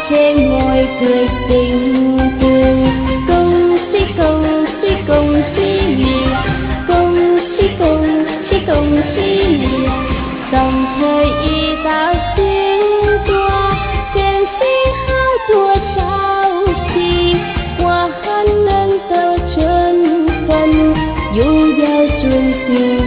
trên ngôi cười tình tươi. Công si công si công si lìa, công si công si công si lìa. Dòng thời y tạo tiếng tua, kèn si hao tua sao si. Qua hát nâng tơ chân thân, dù đeo chuông tình.